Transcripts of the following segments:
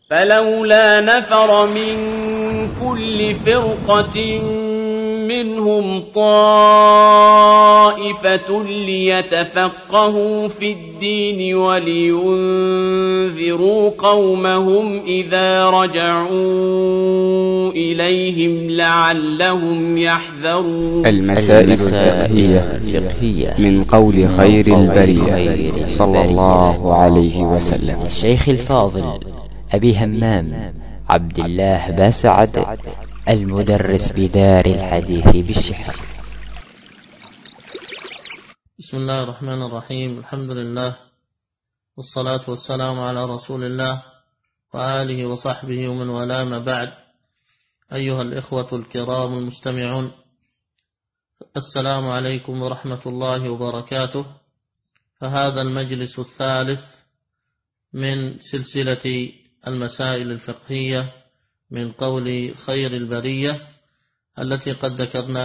فلولا نفر من كل فرقة منهم طائفة ليتفقهوا في الدين ولينذروا قومهم إذا رجعوا إليهم لعلهم يحذرون. المسائل الفقهية من قول خير البرية صلى الله عليه وسلم. الشيخ الفاضل أبي همام عبد الله باسعد، المدرس بدار الحديث بالشحن. بسم الله الرحمن الرحيم. الحمد لله والصلاة والسلام على رسول الله وآله وصحبه ومن والاه، ما بعد. أيها الإخوة الكرام المستمعون، السلام عليكم ورحمة الله وبركاته. فهذا المجلس الثالث من سلسلة المسائل الفقهية من قول خير البرية، التي قد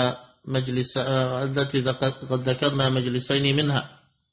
ذكرنا مجلسين منها،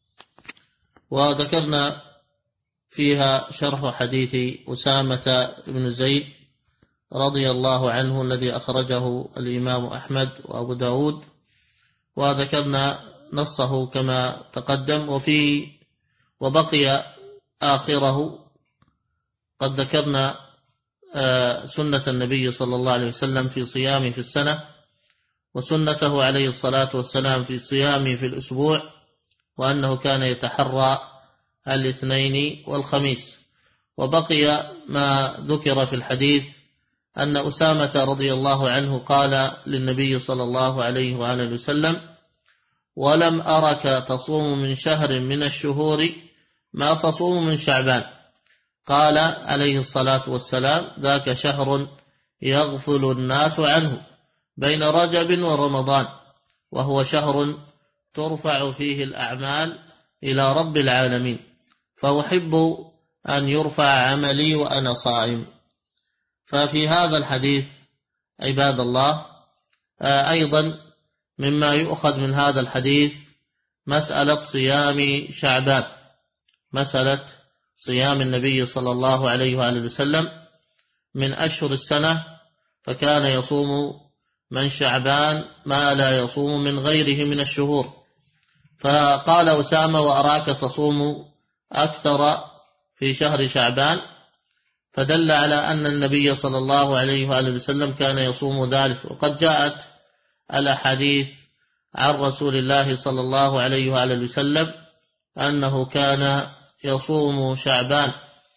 وذكرنا فيها شرح حديث أسامة بن زيد رضي الله عنه الذي أخرجه الإمام أحمد وأبو داود، وذكرنا نصه كما تقدم، وبقي آخره قد ذكرنا سنة النبي صلى الله عليه وسلم في صيامه في السنة، وسنته عليه الصلاة والسلام في صيامه في الأسبوع، وأنه كان يتحرى الاثنين والخميس. وبقي ما ذكر في الحديث أن أسامة رضي الله عنه قال للنبي صلى الله عليه وآله وسلم: ولم أرك تصوم من شهر من الشهور ما تصوم من شعبان. قال عليه الصلاة والسلام: ذاك شهر يغفل الناس عنه بين رجب ورمضان، وهو شهر ترفع فيه الأعمال إلى رب العالمين، فأحب أن يرفع عملي وأنا صائم. ففي هذا الحديث عباد الله أيضا مما يؤخذ من هذا الحديث مسألة صيام شعبان، مسألة صيام النبي صلى الله عليه وآله وسلم من أشهر السنة، فكان يصوم من شعبان ما لا يصوم من غيره من الشهور. فقال أسامة: وأراك تصوم أكثر في شهر شعبان، فدل على أن النبي صلى الله عليه وآله وسلم كان يصوم ذلك. وقد جاءت الأحاديث عن رسول الله صلى الله عليه وآله وسلم أنه كان يصوم شعبان،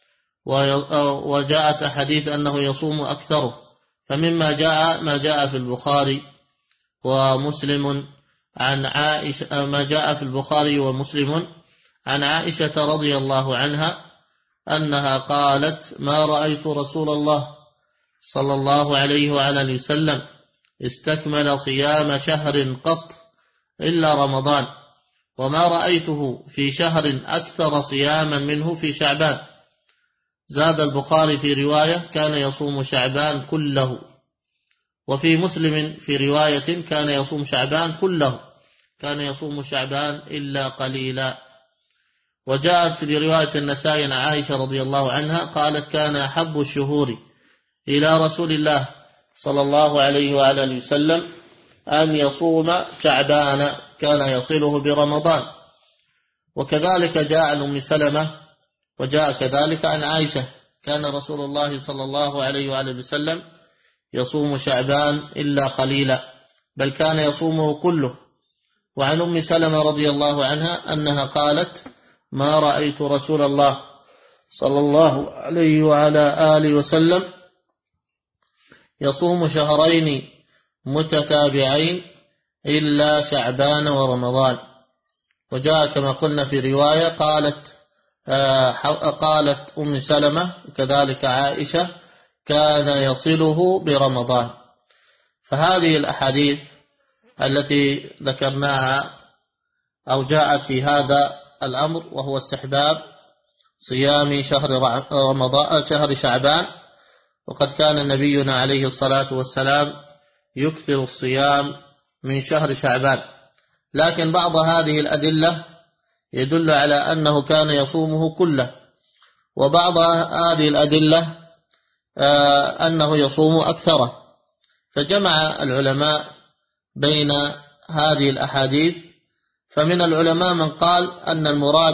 وجاءت أحاديث أنه يصوم أكثره. فمما جاء ما جاء في البخاري ومسلم عن عائشة، ما جاء في البخاري ومسلم عن عائشة رضي الله عنها أنها قالت: ما رأيت رسول الله صلى الله عليه وآله وسلم استكمل صيام شهر قط إلا رمضان، وما رأيته في شهر أكثر صياما منه في شعبان. زاد البخاري في رواية: كان يصوم شعبان كله. وفي مسلم في رواية: كان يصوم شعبان كله، كان يصوم شعبان إلا قليلا. وجاءت في رواية النسائي عن عائشة رضي الله عنها قالت: كان أحب الشهور إلى رسول الله صلى الله عليه وآله وسلم أن يصوم شعبان، كان يصله برمضان. وكذلك جاء عن أم سلمة، وجاء كذلك عن عائشة: كان رسول الله صلى الله عليه وآله وسلم يصوم شعبان إلا قليلا، بل كان يصومه كله. وعن أم سلمة رضي الله عنها أنها قالت: ما رأيت رسول الله صلى الله عليه وعلى آله وسلم يصوم شهرين متتابعين إلا شعبان ورمضان. وجاء كما قلنا في رواية قالت أم سلمة كذلك عائشة: كان يصله برمضان. فهذه الأحاديث التي ذكرناها أو جاءت في هذا الأمر، وهو استحباب صيام شهر شعبان، وقد كان نبينا عليه الصلاة والسلام يكثر الصيام من شهر شعبان. لكن بعض هذه الأدلة يدل على أنه كان يصومه كله، وبعض هذه الأدلة أنه يصوم أكثره. فجمع العلماء بين هذه الأحاديث، فمن العلماء من قال أن المراد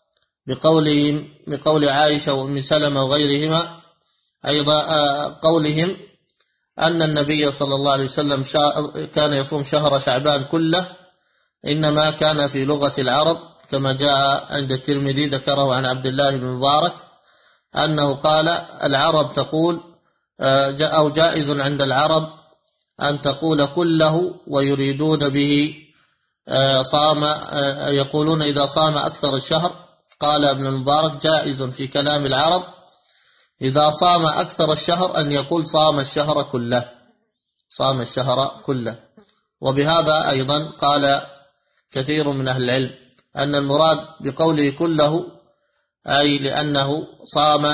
بقول عائشة وأم سلمة وغيرهما أيضا قولهم أن النبي صلى الله عليه وسلم كان يصوم شهر شعبان كله، إنما كان في لغة العرب كما جاء عند الترمذي ذكره عن عبد الله بن مبارك أنه قال العرب تقول أو جائز عند العرب أن تقول كله ويريدون به صام، يقولون إذا صام أكثر الشهر. قال ابن المبارك جائز في كلام العرب إذا صام أكثر الشهر أن يقول صام الشهر كله، صام الشهر كله. وبهذا أيضا قال كثير من أهل العلم أن المراد بقوله كله أي لأنه صام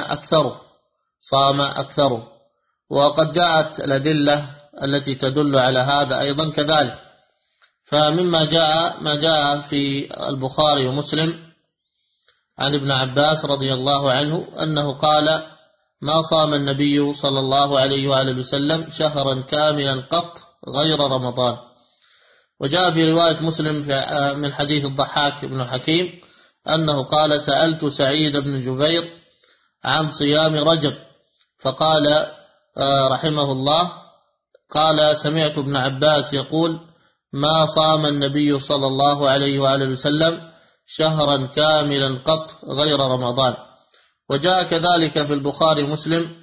أكثره. وقد جاءت الأدلة التي تدل على هذا أيضا كذلك. فمما جاء ما جاء في البخاري ومسلم عن ابن عباس رضي الله عنه أنه قال ما صام النبي صلى الله عليه وآله وسلم شهرا كاملا قط غير رمضان. وجاء في رواية مسلم من حديث الضحاك بن حكيم أنه قال سألت سعيد بن جبير عن صيام رجب فقال رحمه الله قال سمعت ابن عباس يقول ما صام النبي صلى الله عليه وآله وسلم شهرا كاملا قط غير رمضان. وجاء كذلك في البخاري ومسلم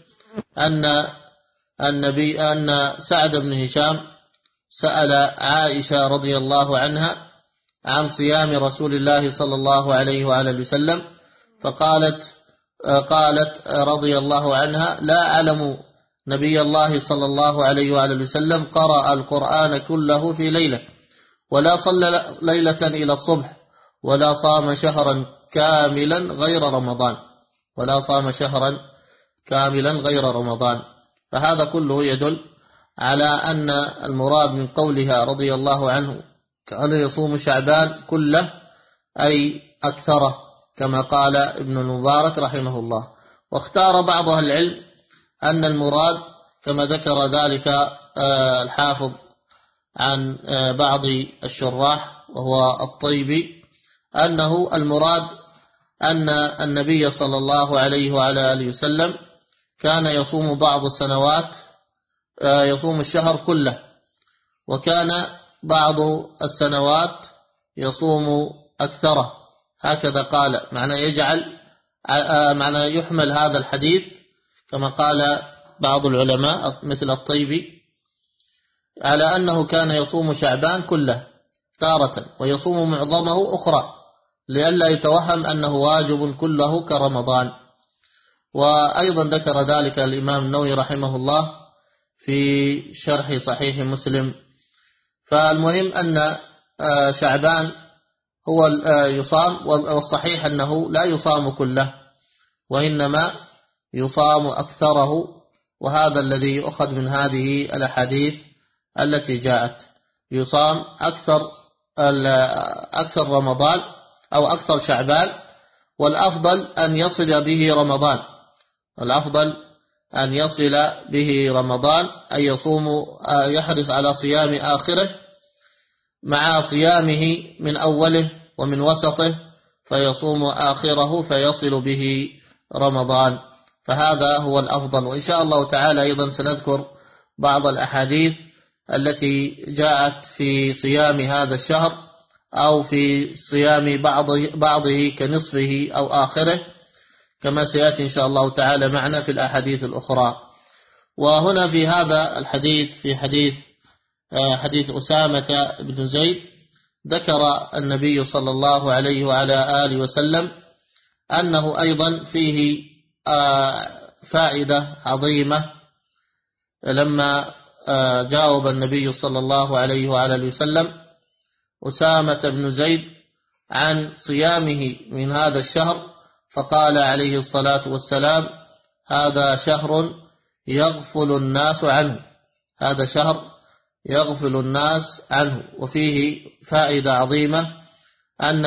أن سعد بن هشام سأل عائشة رضي الله عنها عن صيام رسول الله صلى الله عليه وآله وسلم فقالت رضي الله عنها لا أعلم نبي الله صلى الله عليه وآله وسلم قرأ القرآن كله في ليلة ولا صلى ليلة إلى الصبح ولا صام شهرا كاملا غير رمضان فهذا كله يدل على أن المراد من قولها رضي الله عنه كان يصوم شعبان كله أي أكثره كما قال ابن المبارك رحمه الله. واختار بعض أهل العلم أن المراد كما ذكر ذلك الحافظ عن بعض الشراح وهو الطيبي أنه المراد أن النبي صلى الله عليه وعلى آله وسلم كان يصوم بعض السنوات يصوم الشهر كله وكان بعض السنوات يصوم أكثره، هكذا قال. معنى يحمل هذا الحديث كما قال بعض العلماء مثل الطيبي على أنه كان يصوم شعبان كله تارة ويصوم معظمه أخرى لئلا يتوهم أنه واجب كله كرمضان. وأيضا ذكر ذلك الإمام النووي رحمه الله في شرح صحيح مسلم. فالمهم أن شعبان هو يصام، والصحيح أنه لا يصام كله وإنما يصام أكثره، وهذا الذي يؤخذ من هذه الأحاديث التي جاءت يصام أكثر رمضان أو أكثر شعبان، والأفضل أن يصل به رمضان أن يصوم يحرص على صيام آخره مع صيامه من أوله ومن وسطه فيصوم آخره فيصل به رمضان، فهذا هو الأفضل. وإن شاء الله تعالى أيضا سنذكر بعض الأحاديث التي جاءت في صيام هذا الشهر أو في صيام بعضه كنصفه أو آخره كما سيأتي إن شاء الله تعالى معنا في الأحاديث الأخرى. وهنا في هذا الحديث في حديث أسامة بن زيد ذكر النبي صلى الله عليه وعلى آله وسلم أنه أيضا فيه فائدة عظيمة لما جاوب النبي صلى الله عليه وعلى آله وسلم أسامة بن زيد عن صيامه من هذا الشهر فقال عليه الصلاة والسلام هذا شهر يغفل الناس عنه. وفيه فائدة عظيمة أن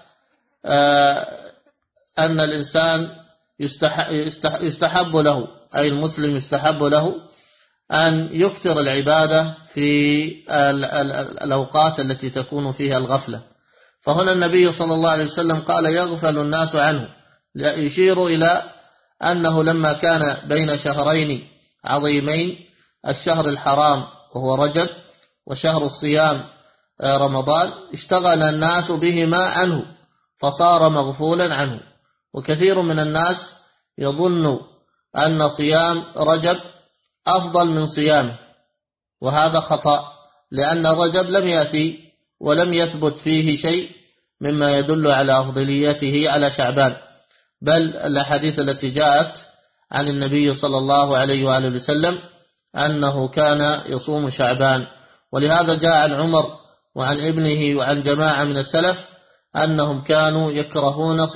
الإنسان يستحب له أي المسلم يستحب له أن يكثر العبادة في الأوقات التي تكون فيها الغفلة. فهنا النبي صلى الله عليه وسلم قال يغفل الناس عنه، يشير إلى أنه لما كان بين شهرين عظيمين، الشهر الحرام وهو رجب وشهر الصيام رمضان، اشتغل الناس بهما عنه فصار مغفولا عنه. وكثير من الناس يظن أن صيام رجب أفضل من صيامه، وهذا خطأ، لأن رجب لم يأتي ولم يثبت فيه شيء مما يدل على أفضليته على شعبان، بل الأحاديث التي جاءت عن النبي صلى الله عليه وآله وسلم أنه كان يصوم شعبان. ولهذا جاء عن عمر وعن ابنه وعن جماعة من السلف أنهم كانوا يكرهون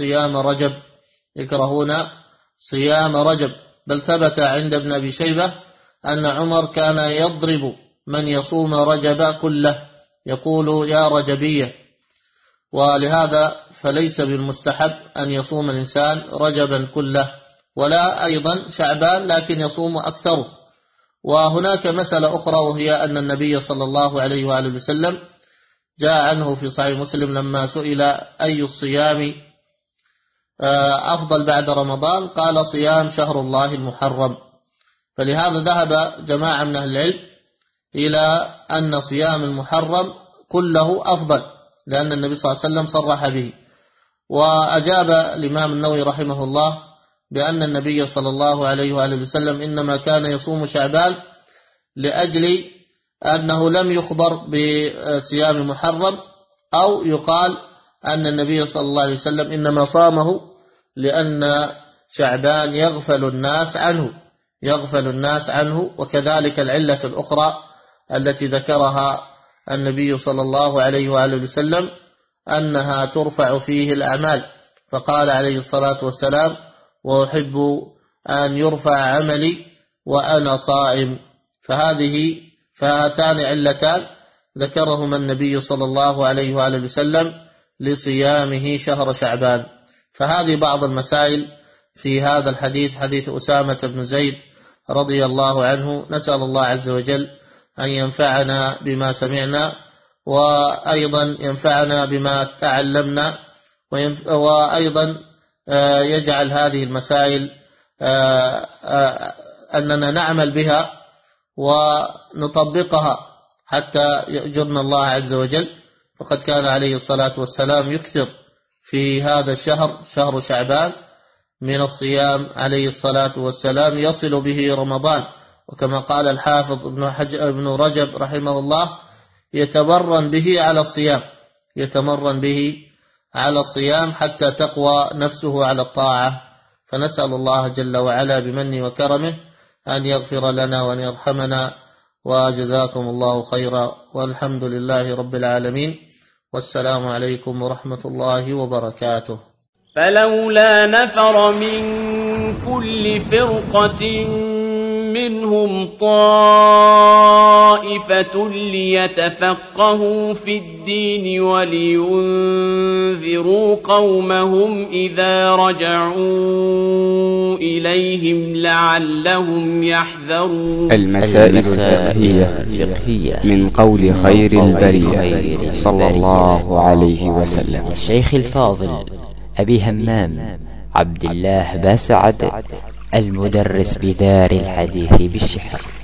صيام رجب، بل ثبت عند ابن أبي شيبة أن عمر كان يضرب من يصوم رجب كله، يقول يا رجبية. ولهذا فليس بالمستحب أن يصوم الإنسان رجبا كله، ولا أيضا شعبان، لكن يصوم أكثره. وهناك مسألة أخرى، وهي أن النبي صلى الله عليه وآله وسلم جاء عنه في صحيح مسلم لما سئل أي الصيام أفضل بعد رمضان، قال صيام شهر الله المحرم. فلهذا ذهب جماعة من أهل العلم إلى أن صيام المحرم كله أفضل، لأن النبي صلى الله عليه وسلم صرح به. وأجاب الإمام النووي رحمه الله بأن النبي صلى الله عليه وآله وسلم إنما كان يصوم شعبان لأجل أنه لم يخبر بصيام محرم، أو يقال أن النبي صلى الله عليه وسلم إنما صامه لأن شعبان يغفل الناس عنه. وكذلك العلة الأخرى التي ذكرها النبي صلى الله عليه وآله وسلم أنها ترفع فيه الأعمال، فقال عليه الصلاة والسلام وأحب أن يرفع عملي وأنا صائم. فهاتان علتان ذكرهما النبي صلى الله عليه وآله وسلم لصيامه شهر شعبان. فهذه بعض المسائل في هذا الحديث، حديث أسامة بن زيد رضي الله عنه. نسأل الله عز وجل أن ينفعنا بما سمعنا، وأيضا ينفعنا بما تعلمنا، وأيضا يجعل هذه المسائل أننا نعمل بها ونطبقها حتى يأجرنا الله عز وجل. فقد كان عليه الصلاة والسلام يكثر في هذا الشهر، شهر شعبان، من الصيام عليه الصلاة والسلام، يصل به رمضان. وكما قال الحافظ ابن رجب رحمه الله يتمرن به على الصيام حتى تقوى نفسه على الطاعة. فنسأل الله جل وعلا بمنه وكرمه أن يغفر لنا وأن يرحمنا، وجزاكم الله خيرا، والحمد لله رب العالمين، والسلام عليكم ورحمة الله وبركاته. فلولا نفر من كل فرقة منهم طائفة ليتفقهوا في الدين ولينذروا قومهم إذا رجعوا إليهم لعلهم يحذرون. المسائل الفقهية من قول خير البرية صلى الله عليه وسلم. الشيخ الفاضل أبي همام عبد الله باسعد، المدرس بدار الحديث بالشحن.